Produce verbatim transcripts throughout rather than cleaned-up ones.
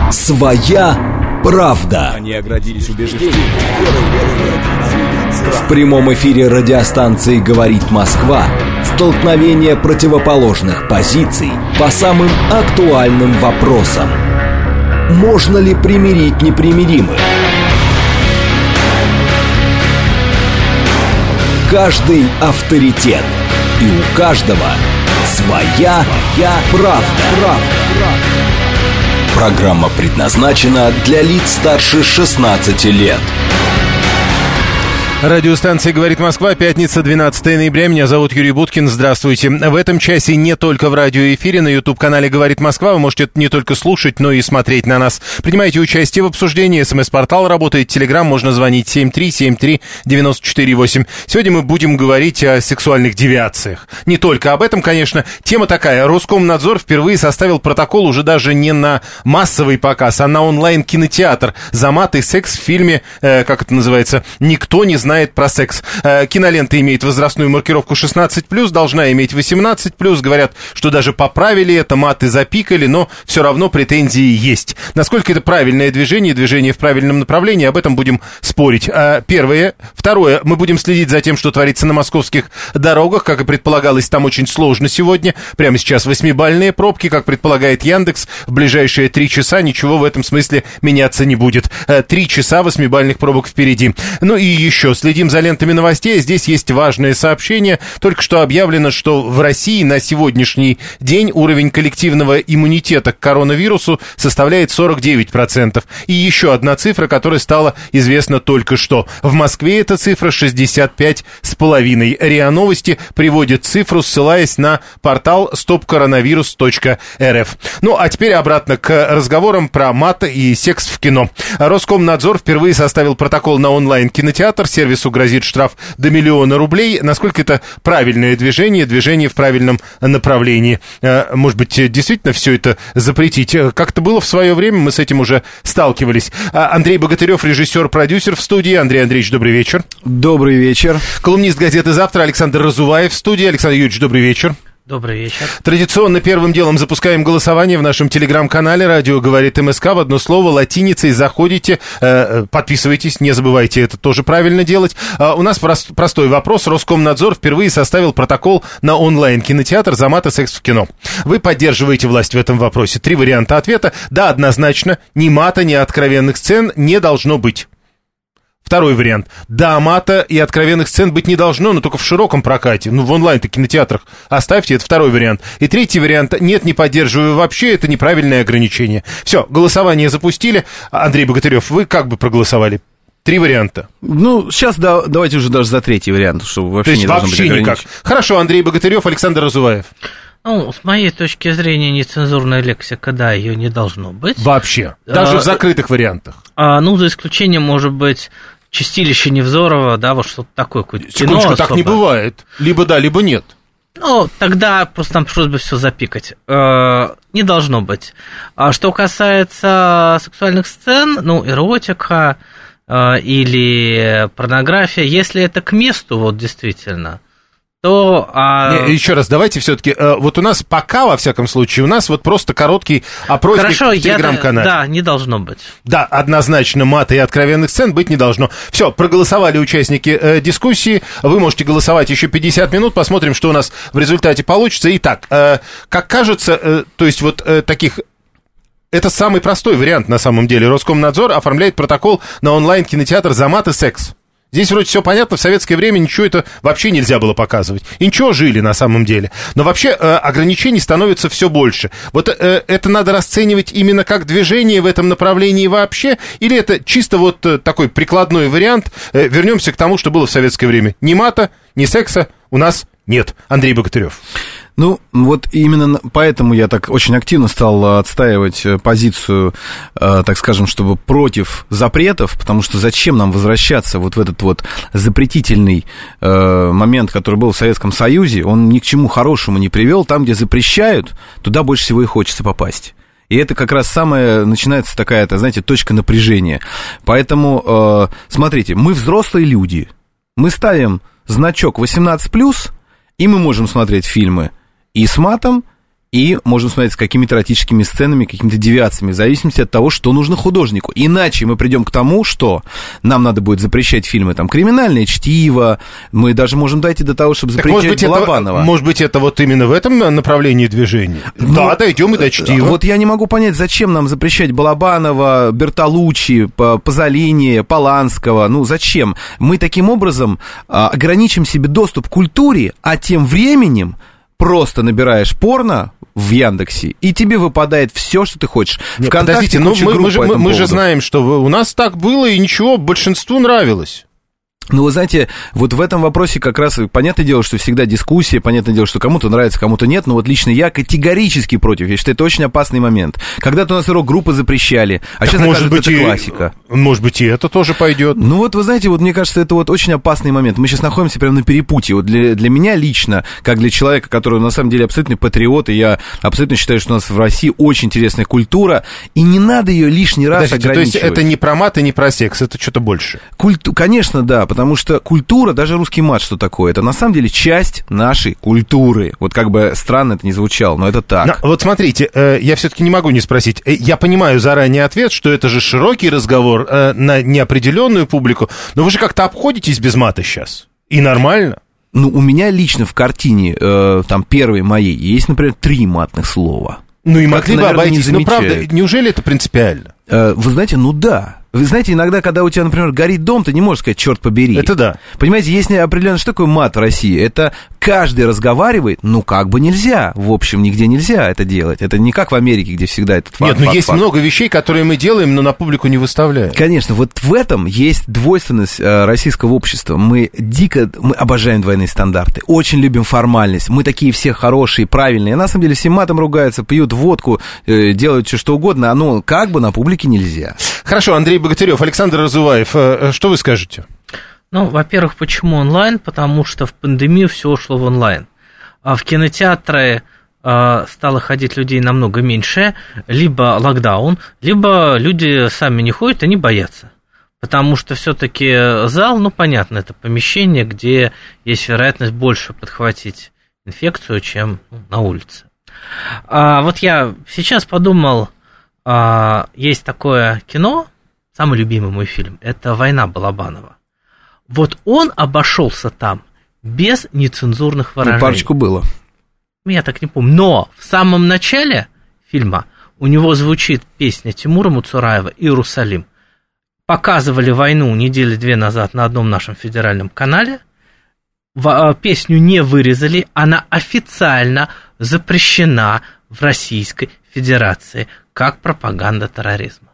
Своя правда. Они оградились убеждением. В прямом эфире радиостанции «Говорит Москва» столкновение противоположных позиций по самым актуальным вопросам. Можно ли примирить непримиримых? Каждый авторитет. И у каждого своя, своя правда. правда. Программа предназначена для лиц старше шестнадцати лет. Радиостанция «Говорит Москва», пятница, двенадцатое ноября. Меня зовут Юрий Буткин. Здравствуйте. В этом часе не только в радиоэфире, на YouTube-канале «Говорит Москва» вы можете не только слушать, но и смотреть на нас. Принимайте участие в обсуждении. СМС-портал работает, Телеграм, можно звонить семь три семь три девять четыре восемь. Сегодня мы будем говорить о сексуальных девиациях. Не только об этом, конечно. Тема такая. Роскомнадзор впервые составил протокол уже даже не на массовый показ, а на онлайн-кинотеатр за мат и секс в фильме, э, как это называется, «Никто не знает знает про секс». Кинолента имеет возрастную маркировку шестнадцать плюс, должна иметь восемнадцать плюс. Говорят, что даже поправили это, маты запикали, но все равно претензии есть. Насколько это правильное движение, движение в правильном направлении, об этом будем спорить. Первое. Второе. Мы будем следить за тем, что творится на московских дорогах. Как и предполагалось, там очень сложно сегодня. Прямо сейчас восьмибалльные пробки, как предполагает Яндекс. В ближайшие три часа ничего в этом смысле меняться не будет. Три часа восьмибалльных пробок впереди. Ну и еще следим за лентами новостей. Здесь есть важное сообщение. Только что объявлено, что в России на сегодняшний день уровень коллективного иммунитета к коронавирусу составляет сорок девять процентов. И еще одна цифра, которая стала известна только что. В Москве эта цифра шестьдесят пять с половиной. РИА Новости приводит цифру, ссылаясь на портал стоп коронавирус точка эр эф. Ну, а теперь обратно к разговорам про мат и секс в кино. Роскомнадзор впервые составил протокол на онлайн-кинотеатр. Сервису грозит штраф до миллиона рублей. Насколько это правильное движение, движение в правильном направлении? Может быть, действительно все это запретить? Как-то было в свое время, мы с этим уже сталкивались. Андрей Богатырев, режиссер, продюсер в студии. Андрей Андреевич, добрый вечер. Добрый вечер. Колумнист газеты «Завтра» Александр Разуваев в студии. Александр Юрьевич, добрый вечер. Добрый вечер. Традиционно первым делом запускаем голосование в нашем телеграм-канале «Радио говорит МСК». В одно слово, латиницей заходите, э, подписывайтесь, не забывайте это тоже правильно делать. А у нас прост, простой вопрос. Роскомнадзор впервые составил протокол на онлайн-кинотеатр за мат и секс в кино. Вы поддерживаете власть в этом вопросе? Три варианта ответа. Да, однозначно, ни мата, ни откровенных сцен не должно быть. Второй вариант. Да, мата и откровенных сцен быть не должно, но только в широком прокате. Ну, в онлайн-то кинотеатрах оставьте, это второй вариант. И третий вариант. Нет, не поддерживаю вообще, это неправильное ограничение. Все, голосование запустили. Андрей Богатырев, вы как бы проголосовали? Три варианта. Ну, сейчас да, давайте уже даже за третий вариант, чтобы вообще То есть не должно вообще быть ограничений. никак. Хорошо, Андрей Богатырев, Александр Разуваев. Ну, с моей точки зрения, нецензурная лексика, да, ее не должно быть. Вообще? Даже а, в закрытых вариантах? А, ну, за исключением, может быть, Чистилище Невзорова, да, вот что-то такое, какое-то кино особо. Так не бывает. Либо да, либо нет. Ну, тогда просто нам пришлось бы все запикать. Э, не должно быть. А что касается сексуальных сцен, ну, эротика э, или порнография, если это к месту, вот действительно, то... А... Не, еще раз, давайте все-таки, э, вот у нас пока, во всяком случае, у нас вот просто короткий опросник Хорошо, в телеграм-канале. Да, не должно быть. Да, однозначно мата и откровенных сцен быть не должно. Все, проголосовали участники э, дискуссии, вы можете голосовать еще пятьдесят минут, посмотрим, что у нас в результате получится. Итак, э, как кажется, э, то есть вот э, таких... Это самый простой вариант на самом деле. Роскомнадзор оформляет протокол на онлайн-кинотеатр за мат и секс. Здесь вроде все понятно, в советское время ничего это вообще нельзя было показывать. И ничего, жили на самом деле. Но вообще э, ограничений становится все больше. Вот э, это надо расценивать именно как движение в этом направлении вообще? Или это чисто вот э, такой прикладной вариант? Э, вернемся к тому, что было в советское время. Ни мата, ни секса у нас нет. Андрей Богатырев. Ну, вот именно поэтому я так очень активно стал отстаивать позицию, так скажем, чтобы против запретов, потому что зачем нам возвращаться вот в этот вот запретительный момент, который был в Советском Союзе, он ни к чему хорошему не привел. Там, где запрещают, туда больше всего и хочется попасть. И это как раз самое, начинается такая-то, знаете, точка напряжения. Поэтому, смотрите, мы взрослые люди, мы ставим значок восемнадцать плюс, и мы можем смотреть фильмы и с матом, и можем смотреть с какими-то эротическими сценами, какими-то девиациями, в зависимости от того, что нужно художнику. Иначе мы придем к тому, что нам надо будет запрещать фильмы, там, «Криминальное чтиво», мы даже можем дойти до того, чтобы запрещать может быть, Балабанова. Это, может быть, это вот именно в этом направлении движения? Ну, да, дойдем и до чтива. Вот я не могу понять, зачем нам запрещать Балабанова, Бертолуччи, Пазолини, Поланского, ну, зачем? Мы таким образом а, ограничим себе доступ к культуре, а тем временем просто набираешь порно в Яндексе, и тебе выпадает все, что ты хочешь. Нет, подождите, ну мы, мы, же, мы, мы же знаем, что у нас так было, и ничего, большинству нравилось. Ну, вы знаете, вот в этом вопросе как раз, понятное дело, что всегда дискуссия, понятное дело, что кому-то нравится, кому-то нет, но вот лично я категорически против. Я считаю, это очень опасный момент. Когда-то у нас рок-группы запрещали, а так сейчас, может быть, это и, классика. Может быть, и это тоже пойдет. Ну, вот вы знаете, вот мне кажется, это вот очень опасный момент. Мы сейчас находимся прямо на перепутье. Вот для, для меня лично, как для человека, который на самом деле абсолютный патриот, и я абсолютно считаю, что у нас в России очень интересная культура, и не надо ее лишний раз Подождите, ограничивать. То есть это не про мат и не про секс, это что-то больше? Культу... Конечно, да, потому что культура, даже русский мат, что такое, это на самом деле часть нашей культуры. Вот как бы странно это не звучало, но это так. Но, вот смотрите, э, я все-таки не могу не спросить. Э, я понимаю заранее ответ, что это же широкий разговор э, на неопределенную публику, но вы же как-то обходитесь без мата сейчас. И нормально. Ну, у меня лично в картине, э, там, первой моей, есть, например, три матных слова. Ну, и могли бы наверное, обойтись. Ну, правда, неужели это принципиально? Э, вы знаете, ну да. Вы знаете, иногда, когда у тебя, например, горит дом, ты не можешь сказать «черт побери». Это да. Понимаете, есть определенно, что такое мат в России? Это каждый разговаривает, ну, как бы нельзя. В общем, нигде нельзя это делать. Это не как в Америке, где всегда этот факт. Нет, но факт, есть факт. много вещей, которые мы делаем, но на публику не выставляем. Конечно, вот в этом есть двойственность э, российского общества. Мы дико, мы обожаем двойные стандарты, очень любим формальность. Мы такие все хорошие, правильные. На самом деле все матом ругаются, пьют водку, э, делают что угодно, а ну, как бы на публике нельзя. Хорошо, Андрей Богатырев, Александр Разуваев, что вы скажете? Ну, во-первых, почему онлайн? Потому что в пандемию все ушло в онлайн. А в кинотеатры э, стало ходить людей намного меньше, либо локдаун, либо люди сами не ходят, они боятся. Потому что все-таки зал, ну, понятно, это помещение, где есть вероятность больше подхватить инфекцию, чем ну, на улице. А вот я сейчас подумал, а, есть такое кино, самый любимый мой фильм, это «Война» Балабанова. Вот он обошелся там без нецензурных выражений. Ну, парочку было. Я так не помню. Но в самом начале фильма у него звучит песня Тимура Муцураева «Иерусалим». Показывали «Войну» недели две назад на одном нашем федеральном канале. Песню не вырезали, она официально запрещена в Российской Федерации как пропаганда терроризма.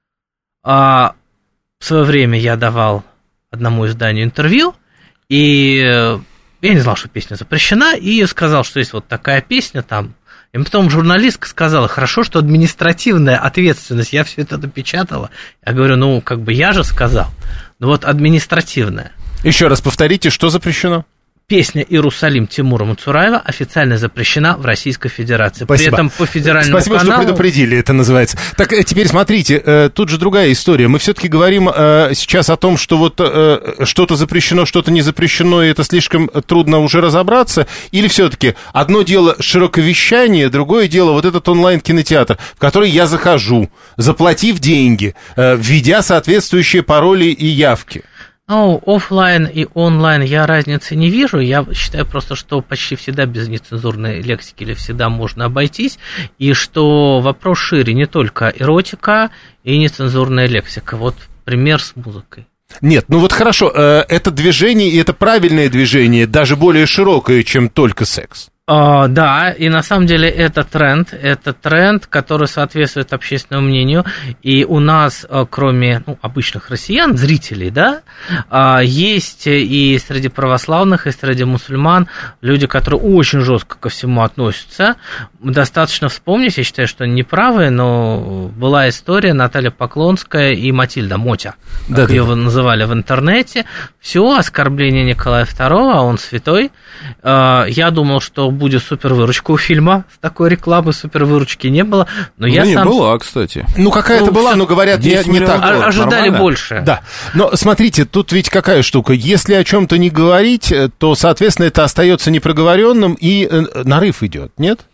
А в свое время я давал одному изданию интервью, и я не знал, что песня запрещена, и сказал, что есть вот такая песня там. И потом журналистка сказала, хорошо, что административная ответственность, я все это напечатала. Я говорю, ну, как бы я же сказал, ну вот административная. Еще раз повторите, что запрещено? Песня «Иерусалим» Тимура Муцураева официально запрещена в Российской Федерации. Спасибо. При этом по федеральному Спасибо, каналу... что предупредили, это называется. Так, теперь смотрите, тут же другая история. Мы все-таки говорим сейчас о том, что вот что-то запрещено, что-то не запрещено, и это слишком трудно уже разобраться. Или все-таки одно дело широковещание, другое дело вот этот онлайн-кинотеатр, в который я захожу, заплатив деньги, введя соответствующие пароли и явки. Ну, офлайн и онлайн я разницы не вижу. Я считаю просто, что почти всегда без нецензурной лексики или всегда можно обойтись. И что вопрос шире, не только эротика и нецензурная лексика. Вот пример с музыкой. Нет, ну вот хорошо, это движение, и это правильное движение, даже более широкое, чем только секс. Uh, да, и на самом деле это тренд, это тренд, который соответствует общественному мнению, и у нас, кроме ну, обычных россиян, зрителей, да, uh, есть и среди православных, и среди мусульман люди, которые очень жестко ко всему относятся. Достаточно вспомнить, я считаю, что они неправы, но была история Наталья Поклонская и Матильда Мотя, как да, ее да. называли в интернете. Все, оскорбление Николая второго, а он святой. Uh, я думал, что будет супер выручка у фильма. С такой рекламы супер выручки не было. Но ну, я не сам... была, кстати. Ну, какая-то ну, была, но говорят, не, не так. А, ожидали нормально? Больше. Да. Но смотрите, тут ведь какая штука. Если о чем-то не говорить, то, соответственно, это остается непроговоренным, и нарыв идет, нет?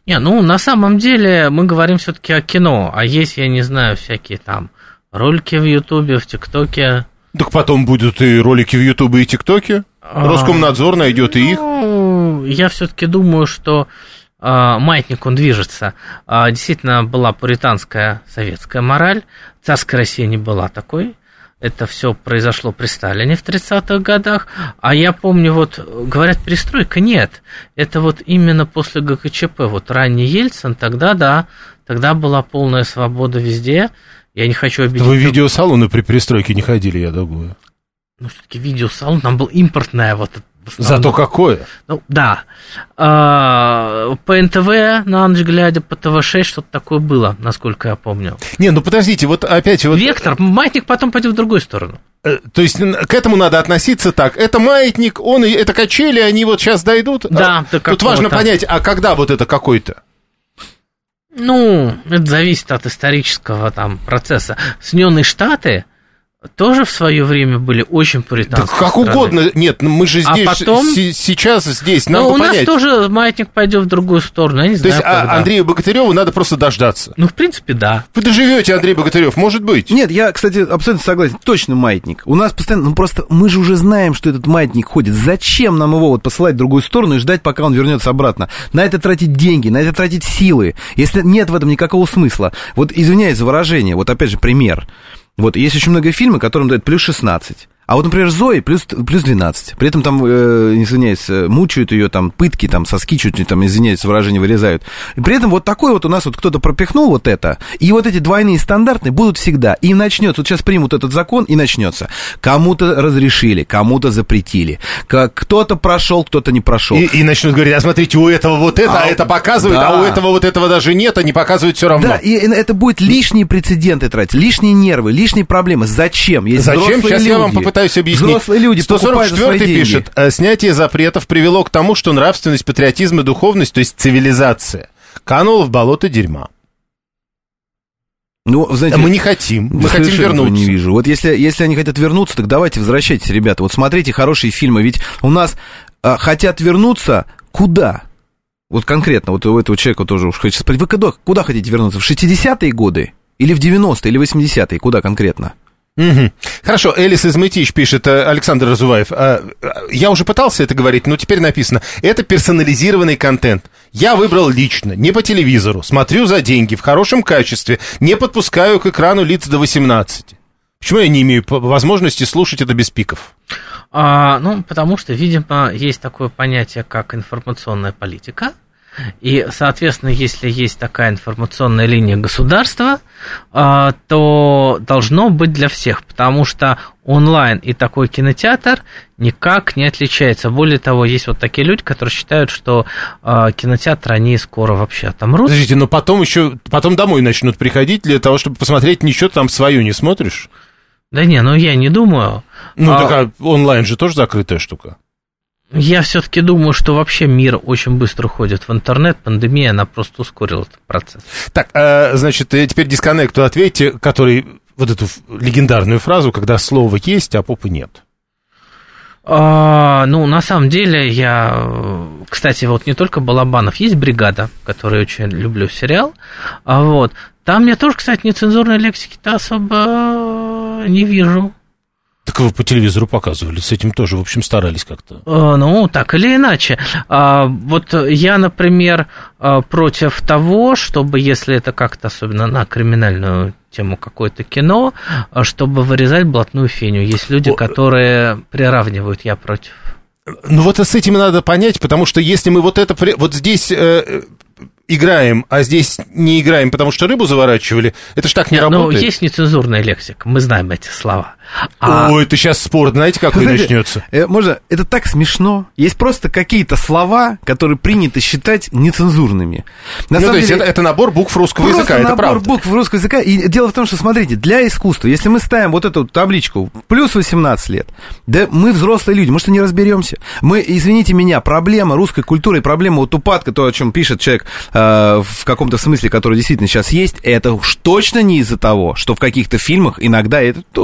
Не, ну, на самом деле мы говорим все-таки о кино, а есть, я не знаю, всякие там ролики в Ютубе, в ТикТоке. Так потом будут и ролики в Ютубе и ТикТоке. Роскомнадзор найдет и их. Ну, я все-таки думаю, что э, маятник, он движется. Э, действительно, была пуританская советская мораль. Царская Россия не была такой. Это все произошло при Сталине в тридцатых годах. А я помню, вот, говорят, перестройка, нет. Это вот именно после ГКЧП, вот ранний Ельцин, тогда, да, тогда была полная свобода везде. Я не хочу обидеть... Вы в видеосалоны при перестройке не ходили, я думаю. Ну, все-таки видеосалон, там был импортное вот... Зато какое? Ну, да. А, по эн тэ вэ на ночь глядя, по тэ вэ шесть что-то такое было, насколько я помню. Не, ну подождите, вот опять... Вот... Вектор, маятник потом пойдет в другую сторону. То есть к этому надо относиться так. Это маятник, он, это качели, они вот сейчас дойдут. Да. А, тут важно понять, а когда вот это какой-то? Ну, это зависит от исторического там процесса. Соединенные Штаты тоже в свое время были очень пуританские. Да как страной. угодно. Нет, мы же здесь, а потом... с- сейчас здесь, надо ну, у понять. нас тоже маятник пойдет в другую сторону, я не То знаю, есть а, Андрею Богатыреву надо просто дождаться. Ну, в принципе, да. Вы доживете, Андрей Богатырев, может быть. Нет, я, кстати, абсолютно согласен. Точно маятник. У нас постоянно, ну просто мы же уже знаем, что этот маятник ходит. Зачем нам его вот посылать в другую сторону и ждать, пока он вернется обратно? На это тратить деньги, на это тратить силы, если нет в этом никакого смысла. Вот извиняюсь за выражение, вот опять же пример. Вот есть очень много фильмов, которым дают плюс шестнадцать. А вот, например, Зои плюс, плюс двенадцать. При этом там, э, извиняюсь, мучают ее, там, пытки, там, соски чуть ли, там, извиняюсь, выражение вырезают. И при этом вот такой вот у нас вот кто-то пропихнул вот это, и вот эти двойные стандарты будут всегда. И начнется, вот сейчас примут этот закон, и начнется. Кому-то разрешили, кому-то запретили. Кто-то прошел, кто-то не прошел. И, и начнут говорить, а смотрите, у этого вот это, а, а это показывает, да. А у этого вот этого даже нет, а не показывает все равно. Да, и это будет лишние прецеденты тратить, лишние нервы, лишние проблемы. Зачем? Есть Зачем? Сейчас люди. я вам попытаюсь Пытаюсь объяснить. Взрослые люди сто сорок четвёртый пишет, снятие запретов привело к тому, что нравственность, патриотизм и духовность, то есть цивилизация, канула в болото дерьма. Ну, знаете, мы не хотим, мы хотим вернуться. Не вижу. Вот если, если они хотят вернуться, так давайте возвращайтесь, ребята. Вот смотрите хорошие фильмы, ведь у нас а, хотят вернуться куда? Вот конкретно, вот у этого человека тоже уж хочется спросить, вы куда, куда хотите вернуться? В шестидесятые годы? Или в девяностые, или восьмидесятые? Куда конкретно? Угу. Хорошо, Элис из Мытищ пишет, Александр Разуваев, я уже пытался это говорить, но теперь написано, это персонализированный контент. Я выбрал лично, не по телевизору, смотрю за деньги, в хорошем качестве, не подпускаю к экрану лиц до восемнадцати. Почему я не имею возможности слушать это без пиков? А, ну, потому что, видимо, есть такое понятие, как информационная политика. И, соответственно, если есть такая информационная линия государства, то должно быть для всех, потому что онлайн и такой кинотеатр никак не отличается. Более того, есть вот такие люди, которые считают, что кинотеатры, они скоро вообще отомрут. Подождите, но потом еще, потом домой начнут приходить для того, чтобы посмотреть, ничего там свое не смотришь? Да не, ну я не думаю. Ну, а... так а онлайн же тоже закрытая штука. Я все-таки думаю, что вообще мир очень быстро уходит в интернет. Пандемия, она просто ускорила этот процесс. Так, значит, теперь дисконнекту ответьте, который вот эту легендарную фразу, когда слово есть, а попы нет. А, ну, на самом деле, я... Кстати, вот не только Балабанов, есть «Бригада», который я очень люблю сериал. А вот. Там я тоже, кстати, нецензурной лексики-то особо не вижу. Так вы по телевизору показывали, с этим тоже, в общем, старались как-то. Ну, так или иначе. Вот я, например, против того, чтобы, если это как-то, особенно на криминальную тему какое-то кино, чтобы вырезать блатную феню. Есть люди, О... которые приравнивают, я против. Ну, вот с этим надо понять, потому что если мы вот это... Вот здесь... Э... играем, а здесь не играем, потому что рыбу заворачивали, это ж так не Нет, работает. Ну, есть нецензурная лексика, мы знаем эти слова. А... Ой, это сейчас спор, знаете, какой знаете, начнется? Э, можно, это так смешно. Есть просто какие-то слова, которые принято считать нецензурными. На ну, самом то есть деле, это, это набор букв русского языка, это правда. набор букв русского языка. И дело в том, что, смотрите, для искусства, если мы ставим вот эту табличку плюс восемнадцать лет, да мы взрослые люди, мы что, не разберемся? Мы, извините меня, проблема русской культуры, проблема вот упадка, то, о чем пишет человек, в каком-то смысле, который действительно сейчас есть, это уж точно не из-за того, что в каких-то фильмах иногда, это у нас очень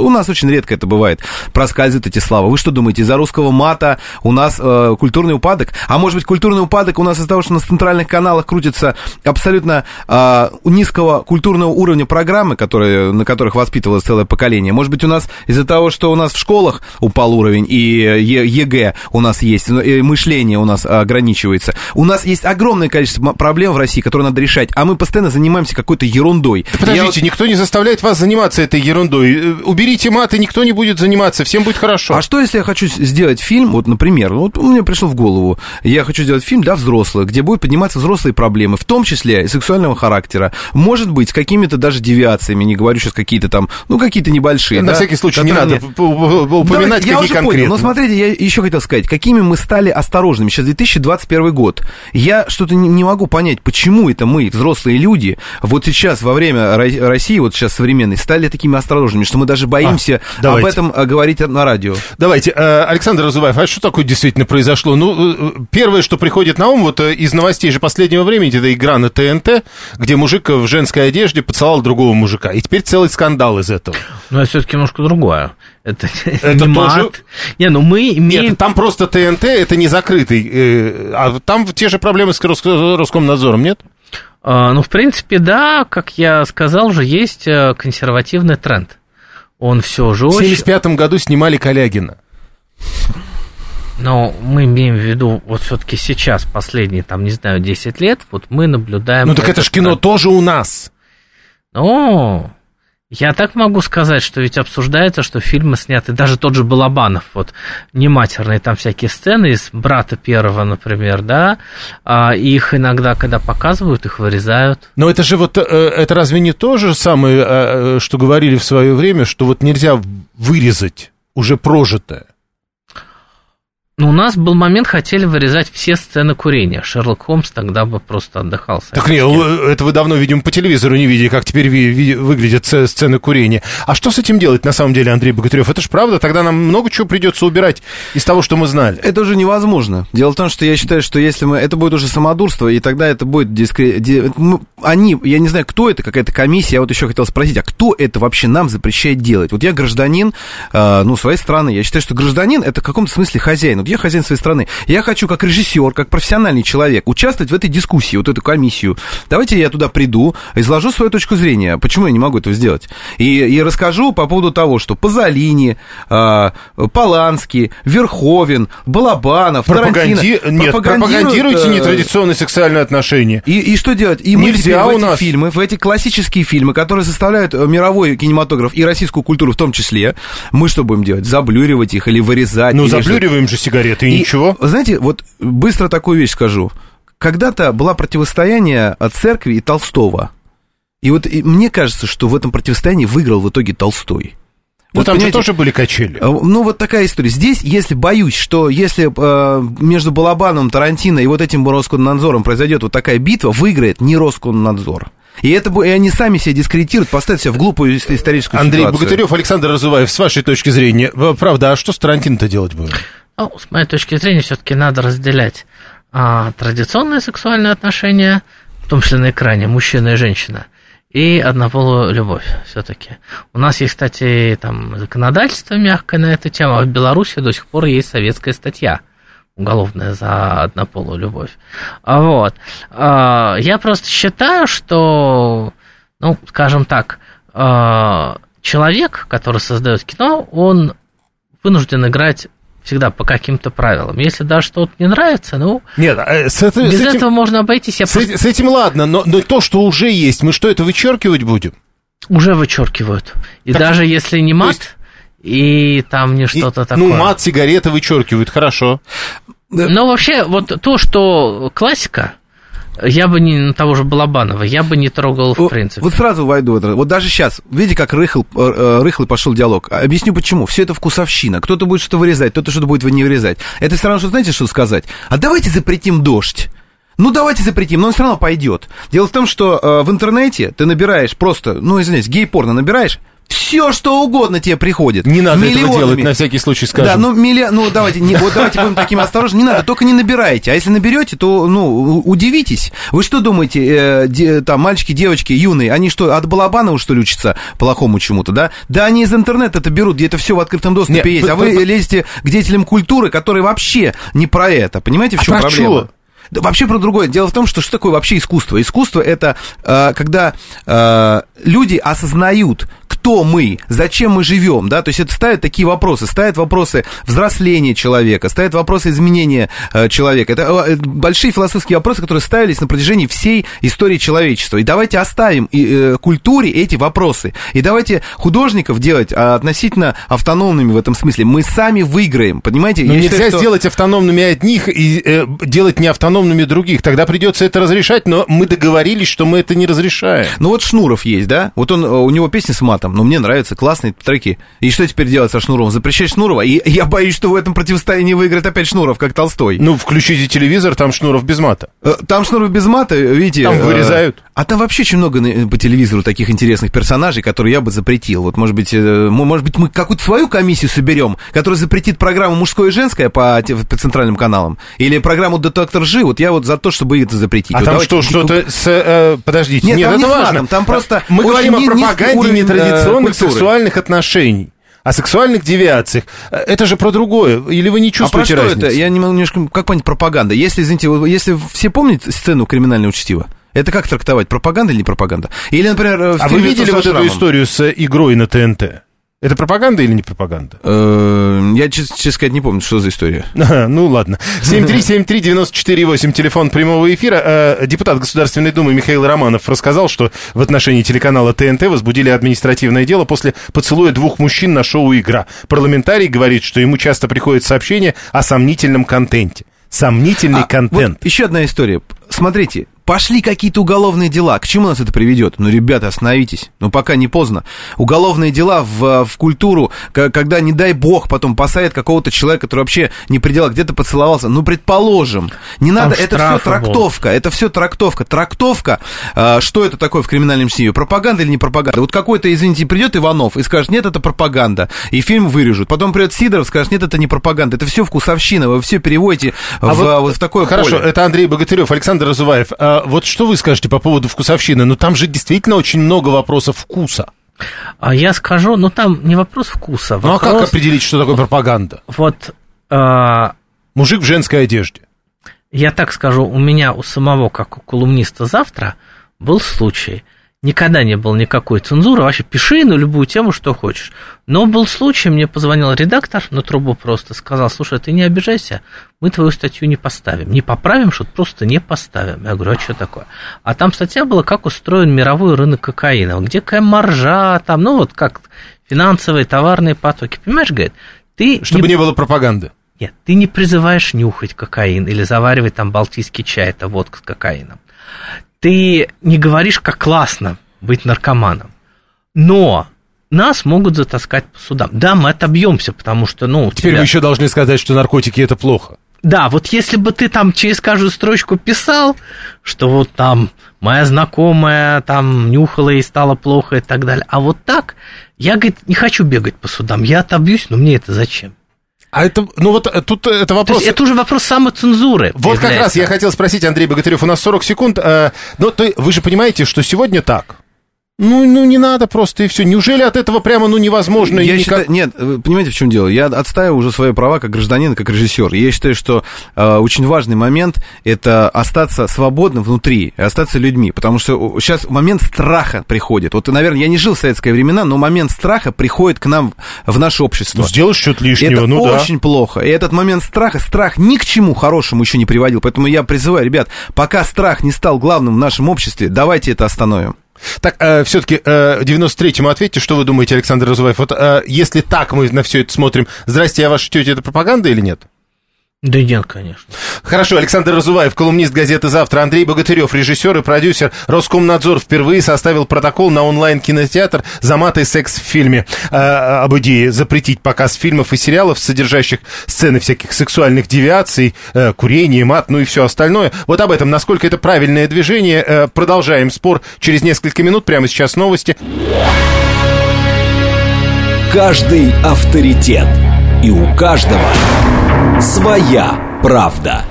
очень редко это бывает, проскальзывают эти слова. Вы что думаете, из-за русского мата у нас э, культурный упадок? А может быть, культурный упадок у нас из-за того, что на центральных каналах крутятся абсолютно э, низкого культурного уровня программы, которые, на которых воспитывалось целое поколение? Может быть, у нас из-за того, что у нас в школах упал уровень, и ЕГЭ у нас есть, и мышление у нас ограничивается. У нас есть огромное количество проблем в России, которые надо решать, а мы постоянно занимаемся какой-то ерундой. Да подождите, Я... никто не заставляет вас заниматься этой ерундой. Уберите мат, и никто не будет заниматься, всем будет хорошо. А что, если я хочу сделать фильм, вот, например, вот мне пришло в голову, я хочу сделать фильм для взрослых, где будут подниматься взрослые проблемы, в том числе и сексуального характера, может быть, с какими-то даже девиациями, не говорю сейчас какие-то там, ну, какие-то небольшие. На да, всякий случай не надо нет. упоминать, Давайте, какие конкретно. Но смотрите, я еще хотел сказать, какими мы стали осторожными. Сейчас две тысячи двадцать первый год. Я что-то не, не могу понять, почему это мы, взрослые люди, вот сейчас, во время России, вот сейчас современной, стали такими осторожными, что мы даже боимся а, об этом говорить на радио. Давайте, Александр Разуваев, а что такое действительно произошло? Ну, первое, что приходит на ум, вот из новостей же последнего времени, это игра на ТНТ, где мужик в женской одежде поцеловал другого мужика, и теперь целый скандал из этого. Ну, это все-таки немножко другое. Это, это не тоже... мат. Не, ну мы имеем... Нет, там просто ТНТ, это не закрытый. Э, а там те же проблемы с Рос... Роскомнадзором, нет? А, ну, в принципе, да, как я сказал, уже есть консервативный тренд. Он все же очень... В семьдесят пятом году снимали Калягина. Но мы имеем в виду, вот все-таки сейчас, последние, там, не знаю, десять лет, вот мы наблюдаем... Ну, так это ж кино тренд. Тоже у нас. Ну... Я так могу сказать, что ведь обсуждается, что фильмы сняты, даже тот же Балабанов, вот, нематерные там всякие сцены из «Брата первого», например, да, а их иногда, когда показывают, их вырезают. Но это же вот, это разве не то же самое, что говорили в свое время, что вот нельзя вырезать уже прожитое? Ну, у нас был момент, хотели вырезать все сцены курения. Шерлок Холмс тогда бы просто отдыхал. Так нет, это вы давно, видимо, по телевизору не видели, как теперь ви- ви- выглядят сцены курения. А что с этим делать, на самом деле, Андрей Богатырев? Это же правда, тогда нам много чего придется убирать из того, что мы знали. Это уже невозможно. Дело в том, что я считаю, что если мы... Это будет уже самодурство, и тогда это будет... Дискре... Они, я не знаю, кто это, какая-то комиссия, я вот еще хотел спросить, а кто это вообще нам запрещает делать? Вот я гражданин, э, ну, своей страны, я считаю, что гражданин — это в каком-то смысле хозяин. Вот я хозяин своей страны. Я хочу, как режиссер, как профессиональный человек, участвовать в этой дискуссии, вот эту комиссию. Давайте я туда приду, изложу свою точку зрения. Почему я не могу этого сделать? И, и расскажу по поводу того, что Пазолини, э, Поланский, Верховен, Балабанов, Пропаганди... Тарантино... Нет, пропагандируйте э... нетрадиционные сексуальные отношения. И, и что делать? И мы Нельзя теперь в у эти нас. фильмы, в эти классические фильмы, которые составляют мировой кинематограф и российскую культуру в том числе, мы что будем делать? Заблюривать их или вырезать? Ну, или заблюриваем что? Же сигареты и, и ничего. Знаете, вот быстро такую вещь скажу. Когда-то было противостояние церкви и Толстого. И вот и мне кажется, что в этом противостоянии выиграл в итоге Толстой. Ну, вот, там же тоже были качели. Ну, вот такая история. Здесь, если боюсь, что если э, между Балабановым, Тарантино и вот этим Роскомнадзором произойдет вот такая битва, выиграет не Роскомнадзор. И, это, и они сами себя дискредитируют, поставят себя в глупую историческую Андрей ситуацию. Андрей Богатырев, Александр Разуваев, с вашей точки зрения, правда, а что с Тарантино-то делать будем? Ну, с моей точки зрения, все-таки надо разделять а, традиционные сексуальные отношения, в том числе на экране, мужчина и женщина, и однополую любовь все-таки. У нас есть, кстати, там законодательство мягкое на эту тему, а в Беларуси до сих пор есть советская статья уголовная за однополую любовь. Вот. Я просто считаю, что, ну, скажем так, человек, который создает кино, он вынужден играть всегда по каким-то правилам. Если даже что-то не нравится, ну, Нет, с это, без с этим, этого можно обойтись. Я с, просто... с этим ладно, но, но то, что уже есть, мы что, это вычеркивать будем? Уже вычеркивают. И так, даже если не мат... Есть... И там не что-то и, такое. Ну, мат, сигареты вычеркивают, хорошо. Но вообще, вот то, что классика, я бы не того же Балабанова, я бы не трогал в принципе. Вот сразу войду в это. Вот даже сейчас, видите, как рыхл, рыхлый пошел диалог. Объясню почему. Все это вкусовщина. Кто-то будет что-то вырезать, кто-то что-то будет не вырезать. Это все равно, что знаете, что сказать? А давайте запретим дождь. Ну, давайте запретим, но он все равно пойдет. Дело в том, что э, в интернете ты набираешь просто, ну, извиняюсь, гей-порно набираешь, Все, что угодно тебе приходит. Не надо Миллионами. этого делать, на всякий случай скажем. Да, ну, милли... ну давайте, не, вот давайте будем такими осторожными. Не надо, только не набирайте. А если наберете, то, ну, удивитесь. Вы что думаете, э, де, там, мальчики, девочки, юные, они что, от Балабанова, что ли, учатся плохому чему-то, да? Да они из интернета это берут, где это все в открытом доступе Нет, есть. А вы лезете к деятелям культуры, которые вообще не про это. Понимаете, в чем а проблема? Что? Да, вообще про другое. Дело в том, что что такое вообще искусство? Искусство — это э, когда э, люди осознают, кто мы, зачем мы живем, да, то есть это ставят такие вопросы, ставят вопросы взросления человека, ставят вопросы изменения э, человека. Это э, большие философские вопросы, которые ставились на протяжении всей истории человечества. И давайте оставим э, культуре эти вопросы. И давайте художников делать а, относительно автономными в этом смысле. Мы сами выиграем, понимаете? Но Я нельзя считаю, что... сделать автономными одних и э, делать неавтономными других. Тогда придется это разрешать, но мы договорились, что мы это не разрешаем. Ну вот Шнуров есть, да? Вот он, у него песни с матом, но мне нравятся классные треки. И что теперь делать со Шнуровым? Запрещать Шнурова? И я боюсь, что в этом противостоянии выиграет опять Шнуров, как Толстой. Ну, включите телевизор, там Шнуров без мата. Там Шнуров без мата, видите... Там вырезают. А там вообще очень много по телевизору таких интересных персонажей, которые я бы запретил. Вот, может быть, может быть, мы какую-то свою комиссию соберем, которая запретит программу «Мужское и женское» по, по центральным каналам, или программу «Детектор Жи». Вот я вот за то, чтобы это запретить. А вот там что, что-то с... Э, подождите. Нет, Нет, там это не важно. Матом, там просто... Мы говорим о пропаганде нетрадиционных культуры. сексуальных отношений. О сексуальных девиациях. Это же про другое. Или вы не чувствуете а про разницы? Что это? Я не могу немножко... Как понять пропаганда? Если, извините, если все помнят сцену «Криминального чтива», это как трактовать? Пропаганда или не пропаганда? Или, например... А вы видели вот эту историю с игрой на ТНТ? Это пропаганда или не пропаганда? Я, честно сказать, не помню, что за история. А, ну, ладно. семь три семь три девять четыре восемь, телефон прямого эфира. Депутат Государственной Думы Михаил Романов рассказал, что в отношении телеканала ТНТ возбудили административное дело после поцелуя двух мужчин на шоу «Игра». Парламентарий говорит, что ему часто приходят сообщения о сомнительном контенте. Сомнительный а, контент. Вот еще одна история. Смотрите. Пошли какие-то уголовные дела. К чему нас это приведет? Ну, ребята, остановитесь. Ну, пока не поздно. Уголовные дела в, в культуру, когда, не дай бог, потом посадят какого-то человека, который вообще не при делах, где-то поцеловался. Ну, предположим. Не надо, это все трактовка. Был. Это все трактовка. Трактовка, а, что это такое в криминальном чтиве? Пропаганда или не пропаганда? Вот какой-то, извините, придет Иванов и скажет, нет, это пропаганда. И фильм вырежут. Потом придет Сидоров и скажет, нет, это не пропаганда. Это все вкусовщина. Вы все переводите а в, вот, вот в такое хорошо, поле. Это Андрей Богатырев, Александр Разуваев. Вот что вы скажете по поводу вкусовщины? Ну, там же действительно очень много вопросов вкуса. А я скажу, ну, там не вопрос вкуса. Вопрос... Ну, а как определить, что такое пропаганда? Вот... А... Мужик в женской одежде. Я так скажу, у меня у самого, как у колумниста «Завтра», был случай. Никогда не было никакой цензуры, вообще пиши на любую тему, что хочешь. Но был случай, мне позвонил редактор на трубу просто, сказал, слушай, ты не обижайся, мы твою статью не поставим, не поправим, что просто не поставим. Я говорю, а что такое? А там статья была, как устроен мировой рынок кокаина, где какая маржа, там, ну вот как финансовые, товарные потоки, понимаешь, говорит, ты... Чтобы не, не было пропаганды. Нет, ты не призываешь нюхать кокаин или заваривать там балтийский чай, это водка с кокаином. Ты не говоришь, как классно быть наркоманом, но нас могут затаскать по судам. Да, мы отобьемся, потому что, ну... Теперь тебя... вы еще должны сказать, что наркотики – это плохо. Да, вот если бы ты там через каждую строчку писал, что вот там моя знакомая там нюхала и стало плохо и так далее. А вот так, я, говорит, не хочу бегать по судам, я отобьюсь, но мне это зачем? А это, ну вот тут это вопрос... Это уже вопрос самоцензуры. Вот как раз я хотел спросить, Андрей Богатырев, у нас сорок секунд, э, но то, вы же понимаете, что сегодня так. Ну, ну, не надо просто, и все. Неужели от этого прямо, ну, невозможно? Я никак... считаю, нет, вы понимаете, в чем дело? Я отстаиваю уже свои права как гражданин, как режиссер. Я считаю, что э, очень важный момент – это остаться свободным внутри, остаться людьми. Потому что сейчас момент страха приходит. Вот, наверное, я не жил в советские времена, но момент страха приходит к нам в наше общество. Ну, сделаешь что-то лишнего, это ну да. Это очень плохо. И этот момент страха, страх ни к чему хорошему еще не приводил. Поэтому я призываю, ребят, пока страх не стал главным в нашем обществе, давайте это остановим. Так, э, все-таки э, девяносто третьему ответьте, что вы думаете, Александр Разуваев? Вот э, если так мы на все это смотрим, здрасте, я ваша тетя, это пропаганда или нет? Да нет, конечно. Хорошо, Александр Разуваев, колумнист газеты «Завтра», Андрей Богатырев, режиссер и продюсер. Роскомнадзор впервые составил протокол на онлайн-кинотеатр за мат и секс в фильме. Э, об идее запретить показ фильмов и сериалов, содержащих сцены всяких сексуальных девиаций, э, курение, мат, ну и все остальное. Вот об этом, насколько это правильное движение. Э, продолжаем спор через несколько минут. Прямо сейчас новости. каждый авторитет. И у каждого своя правда.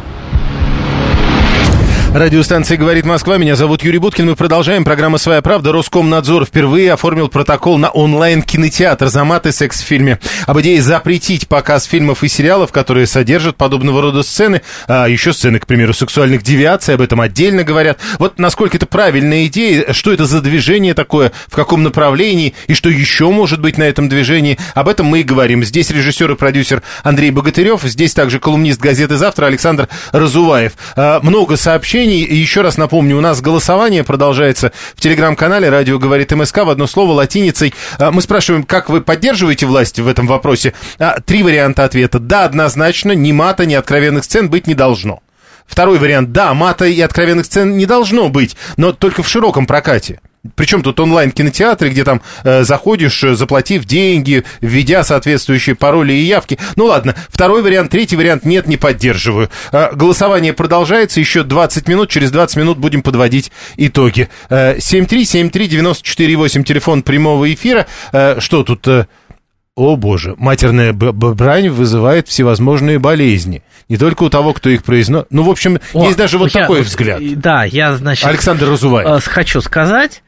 Радиостанция «Говорит Москва». Меня зовут Юрий Буткин. Мы продолжаем. Программа «Своя правда». Роскомнадзор впервые оформил протокол на онлайн-кинотеатр за мат и секс в фильме. Об идее запретить показ фильмов и сериалов, которые содержат подобного рода сцены, а еще сцены, к примеру, сексуальных девиаций, об этом отдельно говорят. Вот насколько это правильная идея, что это за движение такое, в каком направлении и что еще может быть на этом движении, об этом мы и говорим. Здесь режиссер и продюсер Андрей Богатырев, здесь также колумнист газеты «Завтра» Александр Разуваев. Много сообщений. И еще раз напомню, у нас голосование продолжается в телеграм-канале «Радио говорит МСК» в одно слово латиницей. Мы спрашиваем, как вы поддерживаете власть в этом вопросе. Три варианта ответа. Да, однозначно, ни мата, ни откровенных сцен быть не должно. Второй вариант. Да, мата и откровенных сцен не должно быть, но только в широком прокате. Причем тут онлайн-кинотеатры, где там э, заходишь, заплатив деньги, введя соответствующие пароли и явки. Ну ладно, второй вариант, третий вариант нет, не поддерживаю. Э, голосование продолжается, еще двадцать минут, через двадцать минут будем подводить итоги. Э, семь три семь три девять четыре восемь, телефон прямого эфира. Э, что тут... Э, О, боже, матерная брань вызывает всевозможные болезни. Не только у того, кто их произносит. Ну, в общем, О, есть даже вот я, такой взгляд. Да, я, значит... Александр Разуваев. Хочу сказать,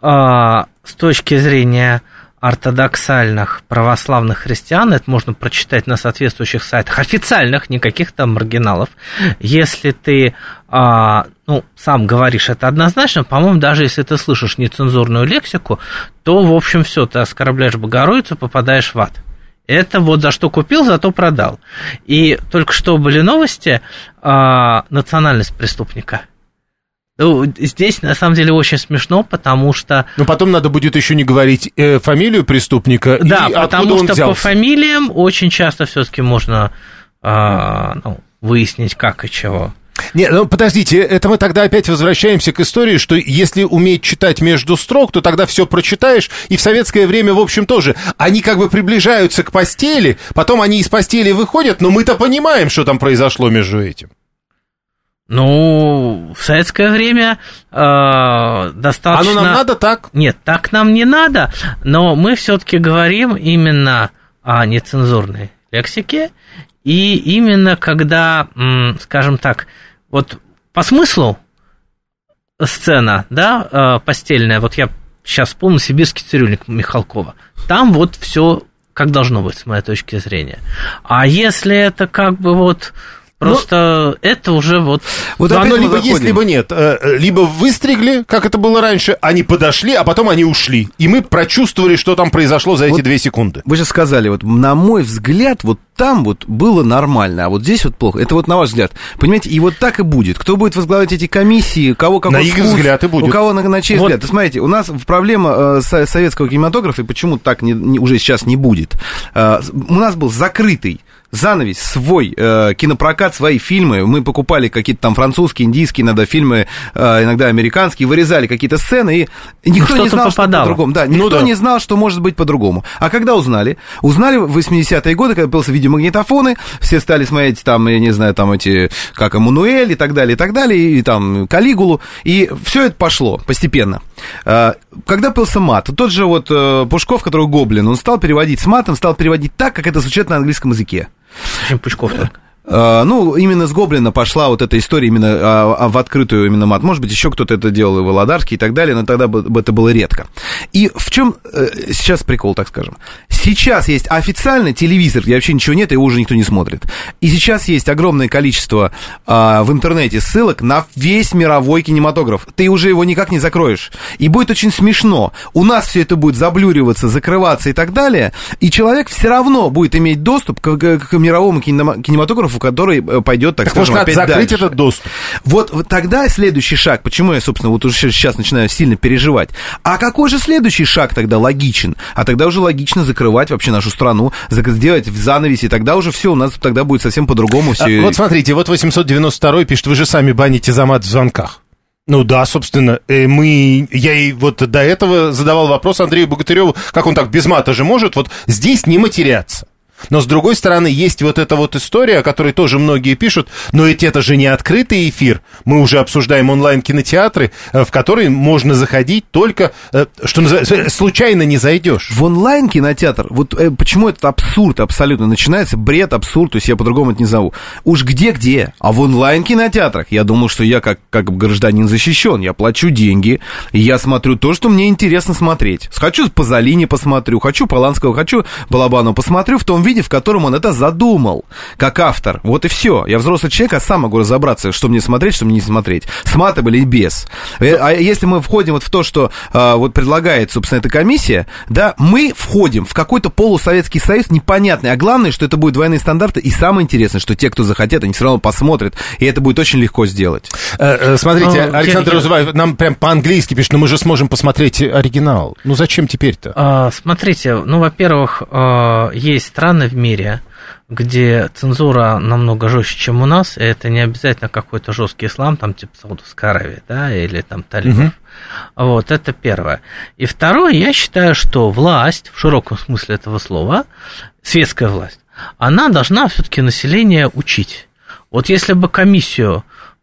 с точки зрения ортодоксальных православных христиан, это можно прочитать на соответствующих сайтах, официальных, никаких там маргиналов. Если ты, ну, сам говоришь это однозначно, по-моему, даже если ты слышишь нецензурную лексику, то, в общем, все, ты оскорбляешь Богородицу, попадаешь в ад. Это вот за что купил, зато продал. И только что были новости, национальность преступника. Ну, здесь, на самом деле, очень смешно, потому что... Но потом надо будет еще не говорить э, фамилию преступника. Да, и потому что взялся. По фамилиям очень часто все-таки можно э, ну, выяснить, как и чего. Нет, ну подождите, это мы тогда опять возвращаемся к истории, что если уметь читать между строк, то тогда все прочитаешь, и в советское время, в общем, тоже. Они как бы приближаются к постели, потом они из постели выходят, но мы-то понимаем, что там произошло между этим. Ну, в советское время э, достаточно... Оно нам надо так? Нет, так нам не надо, но мы все-таки говорим именно о нецензурной лексике, и именно когда, скажем так, вот по смыслу сцена, да, э, постельная, вот я сейчас вспомнил «Сибирский цирюльник» Михалкова, там вот все как должно быть, с моей точки зрения. А если это как бы вот... Просто ну, это уже вот... Вот оно либо есть, либо нет. Либо выстригли, как это было раньше, они подошли, а потом они ушли. И мы прочувствовали, что там произошло за эти вот две секунды. Вы же сказали, вот на мой взгляд, вот там вот было нормально, а вот здесь вот плохо. Это вот на ваш взгляд. Понимаете, и вот так и будет. Кто будет возглавлять эти комиссии, кого какой на их вкус, взгляд и будет. У кого на, на чей вот. взгляд. Вы смотрите, у нас проблема э, советского кинематографа, и почему так не, не, уже сейчас не будет. Э, у нас был закрытый занавес, свой э, кинопрокат, свои фильмы. Мы покупали какие-то там французские, индийские, иногда фильмы, э, иногда американские, вырезали какие-то сцены, и никто ну, не знал, попадало. что по-другому. Да, никто ну, да. не знал, что может быть по-другому. А когда узнали? Узнали в восьмидесятые годы, когда появился видеомагнитофоны, все стали смотреть там, я не знаю, там эти, как Эммануэль и так далее, и так далее, и там Калигулу, и все это пошло постепенно. Когда появился мат, тот же вот Пушков, который Гоблин, он стал переводить с матом, стал переводить так, как это звучит на английском языке. Чем Пучков только? Ну, именно с Гоблина пошла вот эта история именно а, а в открытую именно мат. Может быть, еще кто-то это делал, и Володарский и так далее, но тогда бы это было редко. И в чем э, сейчас прикол, так скажем? Сейчас есть официальный телевизор, где вообще ничего нет, и его уже никто не смотрит. И сейчас есть огромное количество э, в интернете ссылок на весь мировой кинематограф. Ты уже его никак не закроешь. И будет очень смешно. У нас все это будет заблюриваться, закрываться и так далее, и человек все равно будет иметь доступ к, к, к мировому кинематографу, который пойдет, так, так скажем, опять дальше. Закрыть этот доступ. Вот, вот тогда следующий шаг, почему я, собственно, вот уже сейчас начинаю сильно переживать, а какой же следующий шаг тогда логичен? А тогда уже логично закрывать вообще нашу страну, сделать в занавесе, и тогда уже все, у нас тогда будет совсем по-другому все. А, вот смотрите, вот восемьсот девяносто второй пишет, вы же сами баните за мат в звонках. Ну да, собственно, мы, я и вот до этого задавал вопрос Андрею Богатыреву, как он так без мата же может вот здесь не матеряться. Но, с другой стороны, есть вот эта вот история, о которой тоже многие пишут, но ведь это же не открытый эфир. Мы уже обсуждаем онлайн-кинотеатры, в которые можно заходить только, что называется, случайно не зайдешь. В онлайн-кинотеатр, вот э, почему этот абсурд абсолютно начинается, бред, абсурд, то есть я по-другому это не зову. Уж где-где, а в онлайн-кинотеатрах я думал, что я как, как гражданин защищен, я плачу деньги, и я смотрю то, что мне интересно смотреть. Хочу Пазолини посмотрю, хочу Поланского, хочу Балабанова посмотрю в том виде, в котором он это задумал, как автор. Вот и все. Я взрослый человек, а сам могу разобраться, что мне смотреть, что мне не смотреть. С матом или без. А если мы входим вот в то, что а, вот предлагает, собственно, эта комиссия, да, мы входим в какой-то полусоветский союз непонятный. А главное, что это будут двойные стандарты. И самое интересное, что те, кто захотят, они все равно посмотрят. И это будет очень легко сделать. Смотрите, Александр Розуваев нам прям по-английски пишет, но мы же сможем посмотреть оригинал. Ну зачем теперь-то? А, смотрите, ну, во-первых, есть страны в мире, где цензура намного жестче, чем у нас, и это не обязательно какой-то жесткий ислам, там, типа Саудовской Аравии, да, или там талибов. Угу. Вот, это первое. И второе, я считаю, что власть, в широком смысле этого слова, светская власть, она должна все-таки население учить. Вот если бы комиссию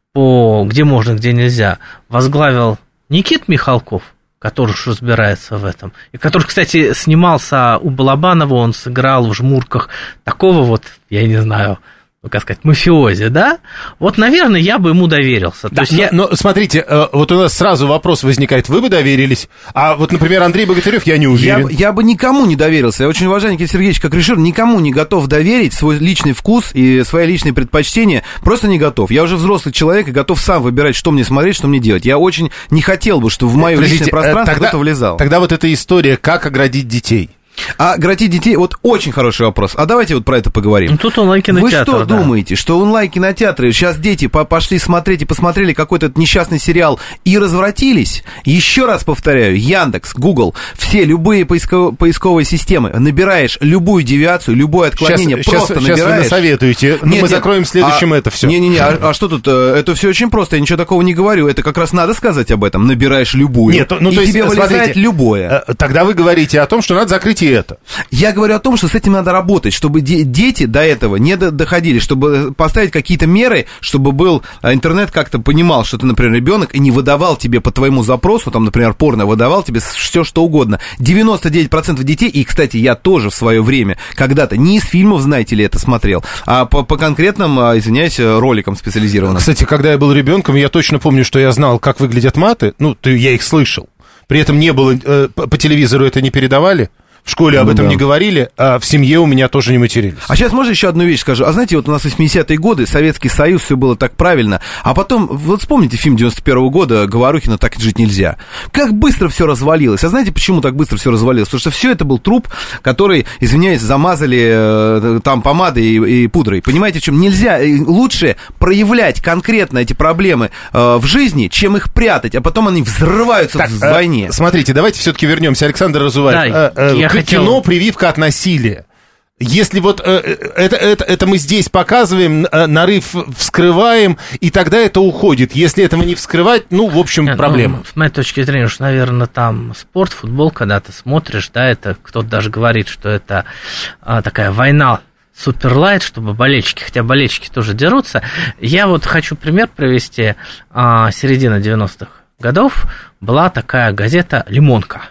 по где можно, где нельзя возглавил Никита Михалков, который уж разбирается в этом, и который, кстати, снимался у Балабанова, он сыграл в «Жмурках» такого вот, я не знаю, ну, как сказать, мафиози, да? Вот, наверное, я бы ему доверился. Да, То есть но, я... но смотрите, вот у нас сразу вопрос возникает, вы бы доверились, а вот, например, Андрей Богатырев, я не уверен. Я, я бы никому не доверился. Я очень уважаю Никита Сергеевич как режиссер, никому не готов доверить свой личный вкус и свои личные предпочтения, просто не готов. Я уже взрослый человек и готов сам выбирать, что мне смотреть, что мне делать. Я очень не хотел бы, чтобы в мое Подождите, личное пространство тогда, кто-то влезал. Тогда вот эта история, как оградить детей. А оградить детей, вот очень хороший вопрос. А давайте вот про это поговорим. Ну, тут онлайн-кинотеатр, Вы что да. думаете, что онлайн-кинотеатры, сейчас дети пошли смотреть и посмотрели какой-то несчастный сериал и развратились? Еще раз повторяю, Яндекс, Google, все любые поисковые, поисковые системы, набираешь любую девиацию, любое отклонение, сейчас, просто сейчас, набираешь. Сейчас вы насоветуете, но нет, мы нет, закроем следующим а, это все. Не-не-не, а, а что тут? Это все очень просто, я ничего такого не говорю. Это как раз надо сказать об этом. Набираешь любую, нет, ну, и то есть, тебе вылезает смотрите, любое. Тогда вы говорите о том, что надо закрыть и это. Я говорю о том, что с этим надо работать, чтобы де- дети до этого не до- доходили, чтобы поставить какие-то меры, чтобы был интернет как-то понимал, что ты, например, ребенок, и не выдавал тебе по твоему запросу, там, например, порно, выдавал тебе все, что угодно. девяносто девять процентов детей, и, кстати, я тоже в свое время когда-то не из фильмов, знаете ли, это смотрел, а по, по конкретным, извиняюсь, роликам специализированным. Кстати, когда я был ребенком, я точно помню, что я знал, как выглядят маты, ну, ты, я их слышал. При этом не было, э, по, по телевизору это не передавали. В школе об этом да. не говорили, а в семье у меня тоже не матерились. А сейчас можно еще одну вещь скажу? А знаете, вот у нас восьмидесятые годы, Советский Союз, все было так правильно, а потом, вот вспомните фильм девяносто первого года Говорухина «Так жить нельзя». Как быстро все развалилось. А знаете, почему так быстро все развалилось? Потому что все это был труп, который, извиняюсь, замазали э, там помадой и, и пудрой. Понимаете, в чем? Нельзя, лучше проявлять конкретно эти проблемы э, в жизни, чем их прятать, а потом они взрываются так, в э, войне. Смотрите, давайте все-таки вернемся. Александр Разуваев. Да, э, э, я хотел... Кино «Прививка от насилия». Если вот э, это, это, это мы здесь показываем, э, нарыв вскрываем, и тогда это уходит. Если этого не вскрывать, ну, в общем, Нет, проблема. Ну, с моей точки зрения, что, наверное, там спорт, футбол, когда ты смотришь, да, это кто-то даже говорит, что это а, такая война суперлайт, чтобы болельщики, хотя болельщики тоже дерутся. Я вот хочу пример привести. А, середина девяностых годов была такая газета «Лимонка»,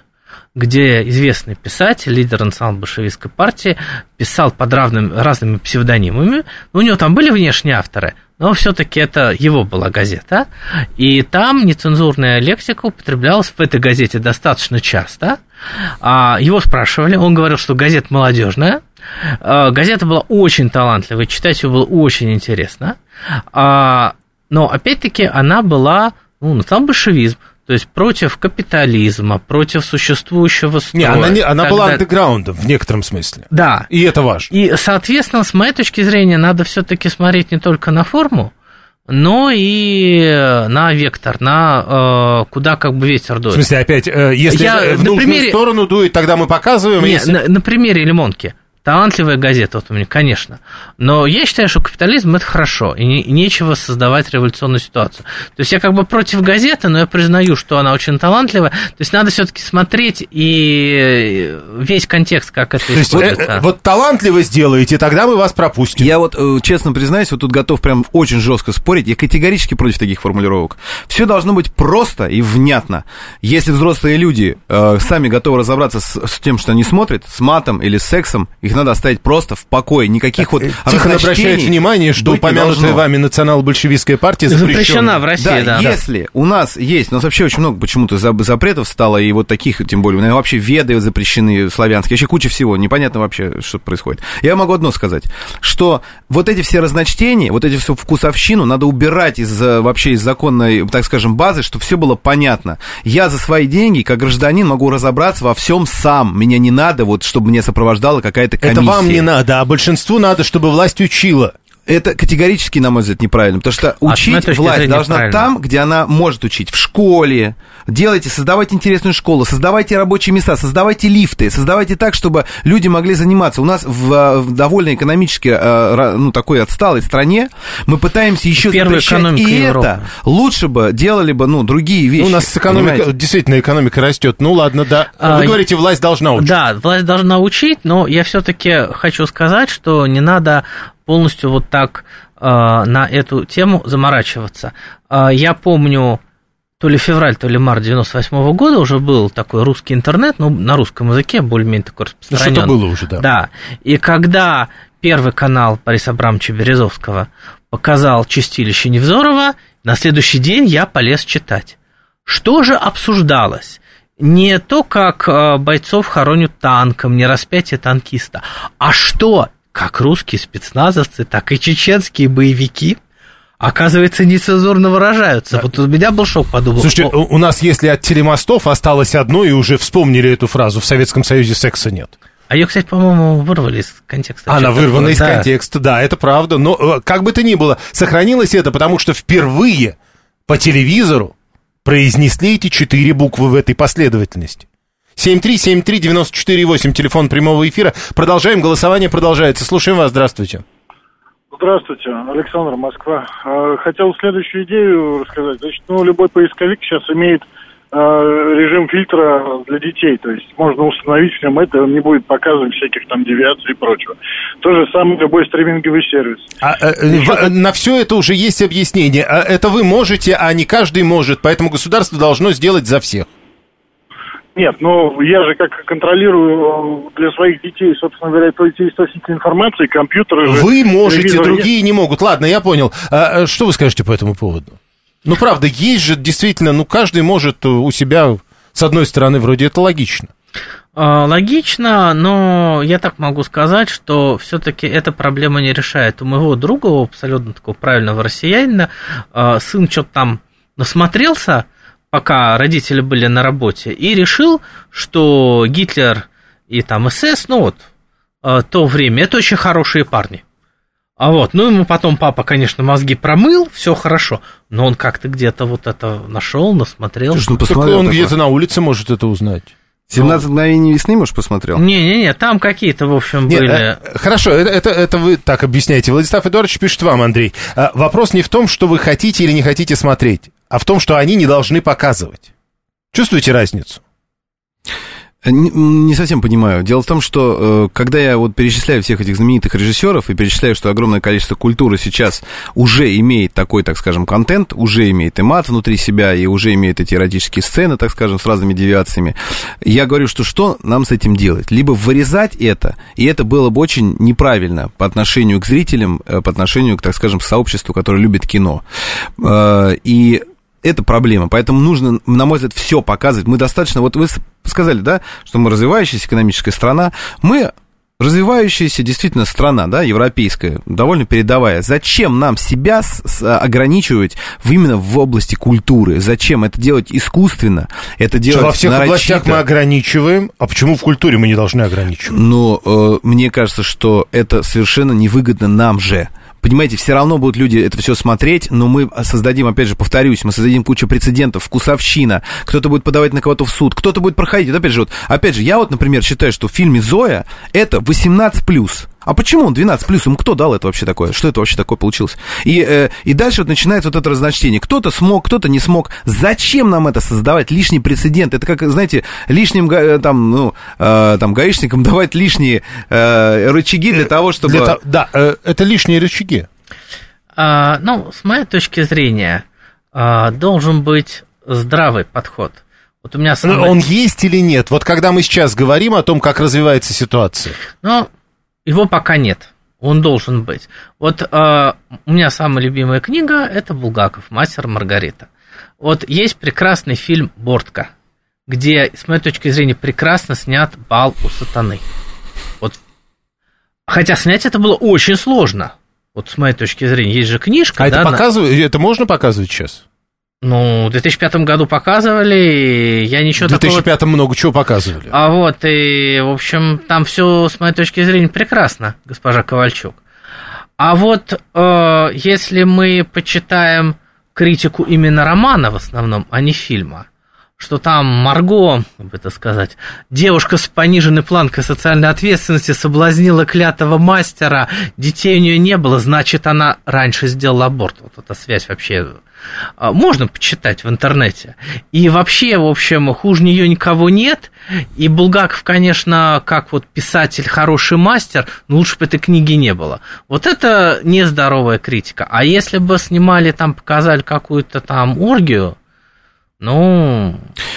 где известный писатель, лидер национал-большевистской партии, писал под равными, разными псевдонимами. У него там были внешние авторы, но все-таки это его была газета. И там нецензурная лексика употреблялась в этой газете достаточно часто. Его спрашивали, он говорил, что газета молодежная. Газета была очень талантливая, читать ее было очень интересно. Но, опять-таки, она была, ну, национал-большевизм. То есть против капитализма, против существующего строя. Не, она, не, она была далее. Андеграундом в некотором смысле. Да. И это важно. И, соответственно, с моей точки зрения, надо все-таки смотреть не только на форму, но и на вектор, на э, куда как бы ветер дует. В смысле, опять, э, если Я, в на нужную примере... сторону дует, тогда мы показываем. Нет, если... на, на примере «Лимонки». талантливая газета, вот у меня, конечно. Но я считаю, что капитализм – это хорошо, и, не, и нечего создавать революционную ситуацию. То есть я как бы против газеты, но я признаю, что она очень талантливая. То есть надо все-таки смотреть и весь контекст, как это используется. То есть, вот талантливо сделаете, тогда мы вас пропустим. Я вот, честно признаюсь, вот тут готов прям очень жестко спорить. Я категорически против таких формулировок. Все должно быть просто и внятно. Если взрослые люди э, сами готовы разобраться с, с тем, что они смотрят, с матом или с сексом, их надо оставить просто в покое. Никаких вот Тихон обращает внимание, что упомянутая вами национал-большевистская партия запрещена. Запрещена в России, да. Да, если у нас есть, у нас вообще очень много почему-то запретов стало, и вот таких, тем более, наверное, вообще веды запрещены, славянские, вообще куча всего, непонятно вообще, что происходит. Я могу одно сказать, что вот эти все разночтения, вот эти всю вкусовщину надо убирать из, вообще из законной, так скажем, базы, чтобы все было понятно. Я за свои деньги, как гражданин, могу разобраться во всем сам. Меня не надо, вот, чтобы меня сопровождала какая-то комиссия. Это вам не надо, а большинству надо, чтобы власть учила. Это категорически, на мой взгляд, неправильно, потому что учить а власть должна там, где она может учить, в школе. Делайте, создавайте интересную школу, создавайте рабочие места, создавайте лифты, создавайте так, чтобы люди могли заниматься. У нас в, в довольно экономически, ну, такой отсталой стране мы пытаемся еще запрещать, и Европы. Это лучше бы делали бы, ну, другие вещи. Ну, у нас экономика, понимаете? Действительно, экономика растет. Ну, ладно, да. Вы а, говорите, власть должна учить. Да, власть должна учить, но я все-таки хочу сказать, что не надо полностью вот так э, на эту тему заморачиваться. Э, я помню, то ли февраль, то ли март девяносто восьмого года уже был такой русский интернет, ну, на русском языке, более-менее такой распространённый. Ну, что-то было уже, да. Да, и когда Первый канал Бориса Абрамовича Березовского показал «Чистилище Невзорова», на следующий день я полез читать. Что же обсуждалось? Не то, как э, бойцов хоронят танком, не распятие танкиста, а что... Как русские спецназовцы, так и чеченские боевики, оказывается, нецензурно выражаются. Да. Вот у меня был шок, подумал. Слушайте, О... у нас, если от телемостов осталось одно, и уже вспомнили эту фразу, в Советском Союзе секса нет. А ее, кстати, по-моему, вырвали из контекста. Она вырвана из да. контекста, да, это правда. Но как бы то ни было, сохранилось это, потому что впервые по телевизору произнесли эти четыре буквы в этой последовательности. семь три семь три девять четыре восемь, телефон прямого эфира. Продолжаем, голосование продолжается. Слушаем вас, здравствуйте. Здравствуйте, Александр, Москва. Хотел следующую идею рассказать. Значит, ну, любой поисковик сейчас имеет режим фильтра для детей, то есть можно установить в нем это, он не будет показывать всяких там девиаций и прочего. То же самое любой стриминговый сервис. А, в, на все это уже есть объяснение. Это вы можете, а не каждый может, поэтому государство должно сделать за всех. Нет, ну, я же как контролирую для своих детей, собственно говоря, эти источники информации, компьютеры... Вы можете, другие нет. не могут. Ладно, я понял. А что вы скажете по этому поводу? Ну, правда, есть же действительно, ну, каждый может у себя, с одной стороны, вроде это логично. Логично, но я так могу сказать, что все-таки эта проблема не решает. У моего друга, абсолютно такого правильного россиянина, сын что-то там насмотрелся, пока родители были на работе, и решил, что Гитлер и там СС, ну вот, то время, это очень хорошие парни. А вот, ну ему потом папа, конечно, мозги промыл, все хорошо, но он как-то где-то вот это нашел, насмотрел. Слушай, ну, посмотрел, он где-то на улице может это узнать. «семнадцать мгновений весны», может, посмотрел? Не-не-не, там какие-то, в общем, Нет, были... А, хорошо, это, это, это вы так объясняете. Владислав Эдуардович пишет вам, Андрей. А, вопрос не в том, что вы хотите или не хотите смотреть, а в том, что они не должны показывать. Чувствуете разницу? Не, не совсем понимаю. Дело в том, что когда я вот перечисляю всех этих знаменитых режиссеров и перечисляю, что огромное количество культуры сейчас уже имеет такой, так скажем, контент, уже имеет и мат внутри себя, и уже имеет эти эротические сцены, так скажем, с разными девиациями, я говорю, что что нам с этим делать? Либо вырезать это, и это было бы очень неправильно по отношению к зрителям, по отношению к, так скажем, сообществу, которое любит кино. И это проблема, поэтому нужно, на мой взгляд, все показывать. Мы достаточно, вот вы сказали, да, что мы развивающаяся экономическая страна, мы развивающаяся действительно страна, да, европейская, довольно передовая. Зачем нам себя с, с, ограничивать в, именно в области культуры? Зачем это делать искусственно? Это делать что, во всех нарочито. Областях мы ограничиваем, а почему в культуре мы не должны ограничивать? Ну, э, мне кажется, что это совершенно невыгодно нам же. понимаете, все равно будут люди это все смотреть, но мы создадим, опять же, повторюсь, мы создадим кучу прецедентов, вкусовщина, кто-то будет подавать на кого-то в суд, кто-то будет проходить. Вот, опять же, вот, опять же, я вот, например, считаю, что в фильме «Зоя» это восемнадцать плюс. А почему он двенадцать плюс? Ему кто дал это вообще такое? Что это вообще такое получилось? И, э, и дальше вот начинается вот это разночтение. Кто-то смог, кто-то не смог. Зачем нам это создавать? Лишний прецедент. Это как, знаете, лишним там, ну, э, там, гаишникам давать лишние э, рычаги для того, чтобы... Для, да, э, это лишние рычаги. А, ну, с моей точки зрения, а, должен быть здравый подход. Вот у меня самый... Он есть или нет? Вот когда мы сейчас говорим о том, как развивается ситуация. Ну... Его пока нет, он должен быть. Вот э, у меня самая любимая книга – это Булгаков «Мастер и Маргарита». Вот есть прекрасный фильм «Бортко», где, с моей точки зрения, прекрасно снят «Бал у сатаны». Вот. Хотя снять это было очень сложно, вот с моей точки зрения. Есть же книжка. А да, это, показывают, это можно показывать сейчас? Ну, в две тысячи пятом году показывали, я ничего такого... В две тысячи пятом такого... много чего показывали. А вот, и, в общем, там все, с моей точки зрения, прекрасно, госпожа Ковальчук. А вот, э, если мы почитаем критику именно романа в основном, а не фильма, что там Марго, как бы это сказать, девушка с пониженной планкой социальной ответственности соблазнила клятого мастера, детей у нее не было, значит, она раньше сделала аборт. Вот эта связь вообще... Можно почитать в интернете. И вообще, в общем, хуже нее никого нет. И Булгаков, конечно, как вот писатель, хороший мастер, но лучше бы этой книги не было. Вот это нездоровая критика. А если бы снимали там, показали какую-то там оргию, ну...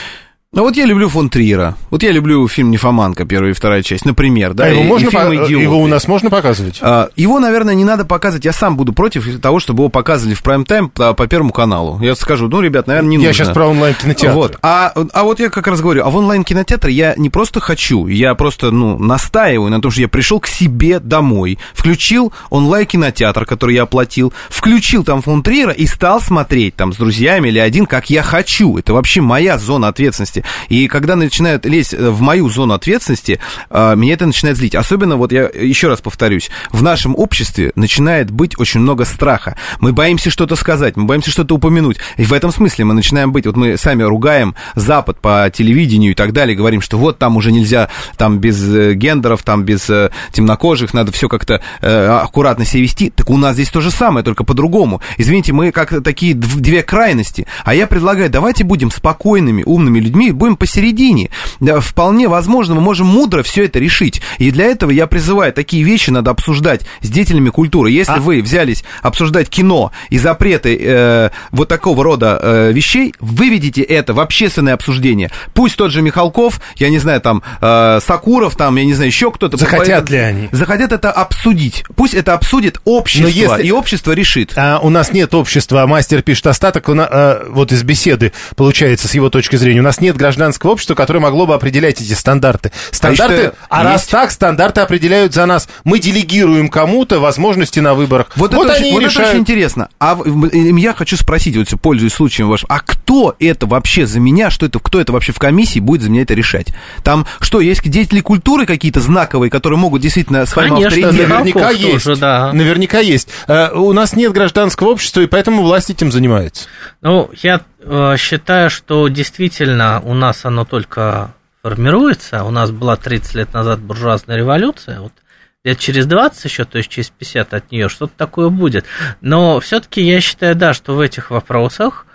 Ну вот я люблю фон Триера. Вот я люблю фильм «Нимфоманка», первая и вторая часть, например. Да, а его, и, можно и фильм по... его у нас можно показывать? А, его, наверное, не надо показывать. Я сам буду против того, чтобы его показывали в прайм-тайм по, по Первому каналу. Я скажу, ну, ребят, наверное, не я нужно. Я сейчас про онлайн-кинотеатр. Вот. А, а вот я как раз говорю, а в онлайн-кинотеатр я не просто хочу, я просто, ну, настаиваю на том, что я пришел к себе домой, включил онлайн-кинотеатр, который я оплатил, включил там фон Триера и стал смотреть там с друзьями или один, как я хочу. Это вообще моя зона ответственности. И когда начинают лезть в мою зону ответственности, меня это начинает злить. Особенно, вот я еще раз повторюсь, в нашем обществе начинает быть очень много страха. Мы боимся что-то сказать, мы боимся что-то упомянуть. И в этом смысле мы начинаем быть, вот мы сами ругаем Запад по телевидению и так далее, говорим, что вот там уже нельзя, там без гендеров, там без темнокожих, надо все как-то аккуратно себя вести. Так у нас здесь то же самое, только по-другому. Извините, мы как такие две крайности. А я предлагаю, давайте будем спокойными, умными людьми, будем посередине. середине. Да, вполне возможно, мы можем мудро все это решить. И для этого я призываю, такие вещи надо обсуждать с деятелями культуры. Если а... вы взялись обсуждать кино и запреты э, вот такого рода э, вещей, выведите это в общественное обсуждение. Пусть тот же Михалков, я не знаю, там, э, Сакуров, там, я не знаю, еще кто-то. Захотят ли они? Захотят это обсудить. Пусть это обсудит общество, если... и общество решит. А, у нас нет общества, а мастер пишет остаток, на, а, вот из беседы, получается, с его точки зрения. У нас нет гражданского общества, которое могло бы определять эти стандарты. Стандарты, а, а раз есть... так, стандарты определяют за нас. Мы делегируем кому-то возможности на выборах. Вот, вот, это, очень, вот это очень интересно. А я хочу спросить, вот пользуясь случаем вашим, а кто это вообще за меня, что это, кто это вообще в комиссии будет за меня это решать? Там что, есть деятели культуры какие-то знаковые, которые могут действительно своим авторитетом? Наверняка есть. Тоже, да. Наверняка есть. Uh, у нас нет гражданского общества, и поэтому власть этим занимается. Ну, я э, считаю, что действительно у нас оно только формируется. У нас была тридцать лет назад буржуазная революция. Вот лет через двадцать еще, то есть через пятьдесят от нее что-то такое будет. Но все-таки я считаю, да, что в этих вопросах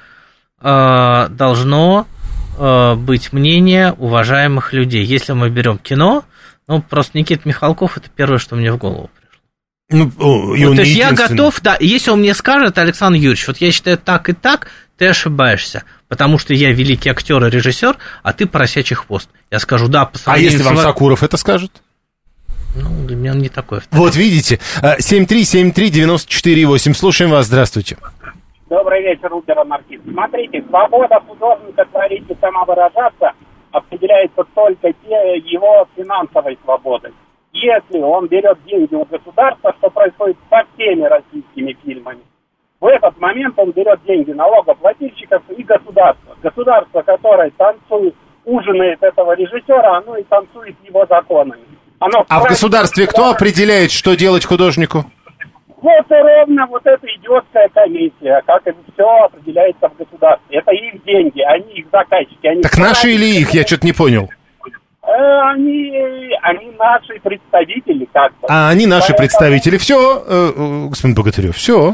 э, должно э, быть мнение уважаемых людей. Если мы берем кино, ну, просто Никита Михалков — это первое, что мне в голову пришло. Ну, о, вот, то есть я готов, да, если он мне скажет, Александр Юрьевич, вот я считаю так и так, ты ошибаешься, потому что я великий актер и режиссер, а ты поросячий хвост. Я скажу, да, по А если вам Сакуров это скажет? Ну, для меня он не такой. Вот видите, семь три семь три девять четыре восемь, слушаем вас, здравствуйте. Добрый вечер, Рубер-Анархист. Смотрите, свобода художника творить и самовыражаться определяется только его финансовой свободой. Если он берет деньги у государства, что происходит со всеми российскими фильмами, в этот момент он берет деньги налогоплательщиков и государства. Государство, которое танцует, ужинает этого режиссера, оно и танцует его законами. Оно а в государстве кто определяет, что делать художнику? Вот и ровно вот эта идиотская комиссия, как это все определяется в государстве. Это их деньги, они их заказчики. Они так наши или их? Я что-то не понял. Они, они наши представители, как бы. А они наши Поэтому... представители. Все, э, господин Богатырев, все.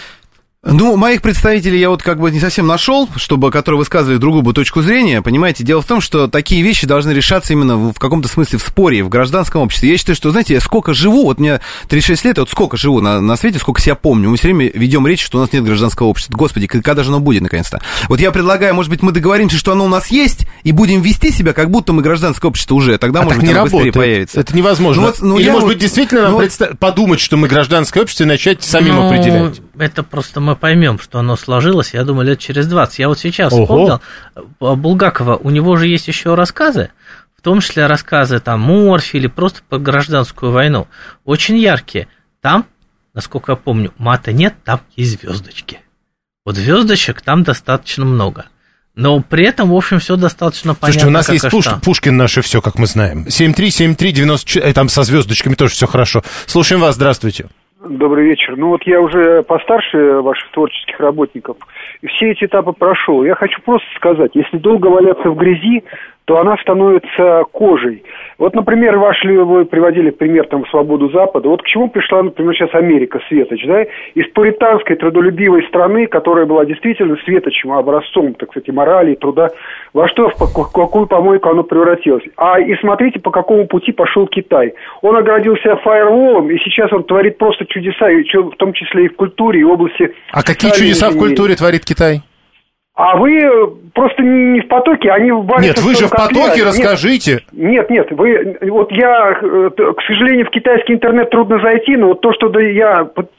Ну, моих представителей я вот как бы не совсем нашел, чтобы, которые высказывали другую бы точку зрения. Понимаете, дело в том, что такие вещи должны решаться именно в, в каком-то смысле в споре, в гражданском обществе. Я считаю, что, знаете, я сколько живу, вот мне тридцать шесть лет, вот сколько живу на, на свете, сколько себя помню, мы все время ведем речь, что у нас нет гражданского общества. Господи, когда же оно будет, наконец-то? Вот я предлагаю, может быть, мы договоримся, что оно у нас есть, и будем вести себя, как будто мы гражданское общество уже. Тогда, а может так быть, не оно быстрее работает. появится. Это невозможно. Ну, вот, ну, Или, может вот, быть, действительно нам ну, предста- подумать, что мы гражданское общество, и начать самим ну, определять. Это просто мы поймем, что оно сложилось, я думаю, лет через двадцать. Я вот сейчас Ого. вспомнил Булгакова, у него же есть еще рассказы, в том числе рассказы там Морфи или просто про гражданскую войну, очень яркие. Там, насколько я помню, мата нет, там есть звездочки. Вот звездочек там достаточно много. Но при этом, в общем, все достаточно понятно. Слушайте, у нас как есть Пуш... Пушкин наше все, как мы знаем. семь три семь три девяносто четыре, там со звездочками тоже все хорошо. Слушаем вас, здравствуйте. Добрый вечер. Ну вот я уже постарше ваших творческих работников, и все эти этапы прошел. Я хочу просто сказать, если долго валяться в грязи, то она становится кожей. Вот, например, ваш ли вы приводили пример там «Свободу Запада». Вот к чему пришла, например, сейчас Америка, Светоч, да? Из пуританской, трудолюбивой страны, которая была действительно светочем, образцом, так сказать, морали, труда, во что, в какую помойку оно превратилось. А и смотрите, по какому пути пошел Китай. Он оградил себя фаерволом, и сейчас он творит просто чудеса, в том числе и в культуре, и в области... А какие чудеса в культуре творит Китай? А вы просто не, не в потоке, они варятся... Нет, вы же в потоке, расскажите. Нет, нет, вы... Вот я, к сожалению, в китайский интернет трудно зайти, но вот то, что я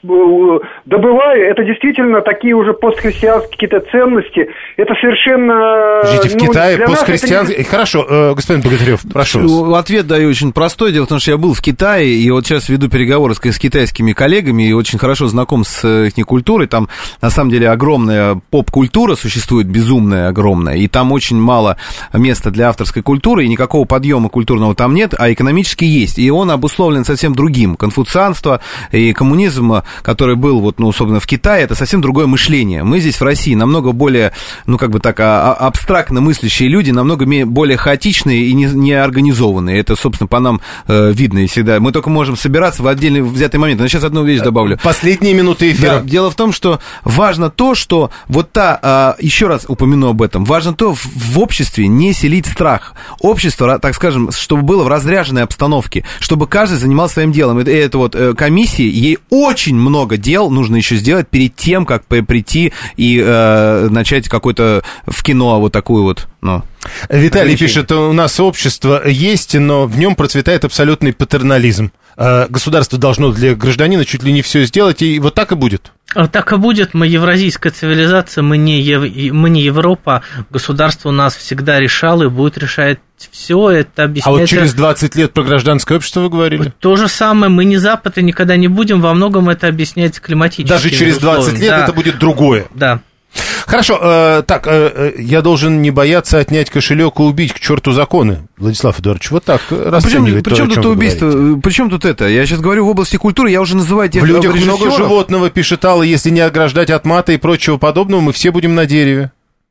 добываю, это действительно такие уже постхристианские какие-то ценности. Это совершенно... Жить в ну, Китае постхристианские... Не... Хорошо, э, господин Богатырев, прошу вас. Ответ даю очень простой. Дело в том, что я был в Китае, и вот сейчас веду переговоры с, с китайскими коллегами, и очень хорошо знаком с их культурой. Там, на самом деле, огромная поп-культура существует. Существует безумная, огромная, и там очень мало места для авторской культуры, и никакого подъема культурного там нет, а экономически есть, и он обусловлен совсем другим. Конфуцианство и коммунизм, который был, вот, ну, особенно в Китае, это совсем другое мышление. Мы здесь в России намного более, ну, как бы так, а, а, абстрактно мыслящие люди, намного более хаотичные и не, не организованные. Это, собственно, по нам э, видно и всегда. Мы только можем собираться в отдельный взятый момент. Но сейчас одну вещь добавлю. Последние минуты эфира. Да, дело в том, что важно то, что вот та... Э, еще раз упомяну об этом. Важно то, в, в обществе не селить страх. Общество, так скажем, чтобы было в разряженной обстановке, чтобы каждый занимался своим делом. И это вот э, комиссии, ей очень много дел нужно еще сделать перед тем, как прийти и э, начать какой-то в кино вот такую вот, ну... Виталий пишет, у нас общество есть, но в нем процветает абсолютный патернализм. Государство должно для гражданина чуть ли не все сделать, и вот так и будет. Так и будет. Мы евразийская цивилизация, мы не, Ев... мы не Европа. Государство у нас всегда решало и будет решать все. Это объясняется... А вот через двадцать лет про гражданское общество вы говорили? То же самое. Мы не Запад и никогда не будем. Во многом это объясняется климатическими Даже через двадцать лет да. это будет другое. Да. Хорошо, э, так, э, я должен не бояться отнять кошелек и убить к черту законы, Владислав Эдуардович, вот так расценивает. А причем, то, причем тут убийство, причем тут это? Я сейчас говорю в области культуры, я уже называю тех В людях режиссеров. много животного, пишет Алла, если не ограждать от мата и прочего подобного, мы все будем на дереве.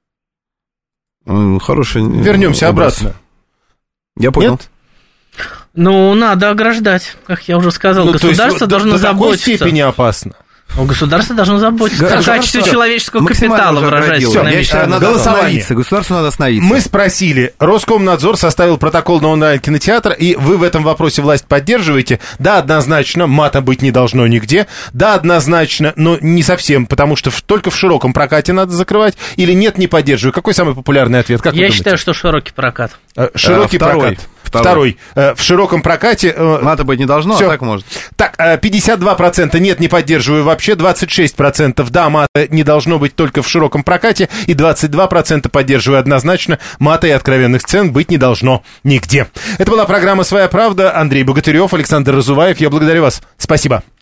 Хороший Вернемся образ. обратно. Я понял. Нет? Ну, надо ограждать, как я уже сказал, ну, государство должно до, заботиться. До такой степени опасно. Ну, государство должно заботиться о качестве человеческого капитала, выражаясь. Все, я считаю, надо остановиться. Государству надо остановиться. Мы спросили, Роскомнадзор составил протокол на онлайн-кинотеатр, и вы в этом вопросе власть поддерживаете? Да, однозначно, мата быть не должно нигде. Да, однозначно, но не совсем, потому что только в широком прокате надо закрывать. Или нет, не поддерживаю. Какой самый популярный ответ? Как я считаю, что широкий прокат. Широкий а, второй. прокат. Второй. Второй. В широком прокате... Мата быть не должно, Всё. а так может. Так, пятьдесят два процента нет, не поддерживаю вообще, двадцать шесть процентов да, мата не должно быть только в широком прокате, и двадцать два процента поддерживаю однозначно, мата и откровенных сцен быть не должно нигде. Это была программа «Своя правда». Андрей Богатырев, Александр Разуваев. Я благодарю вас. Спасибо.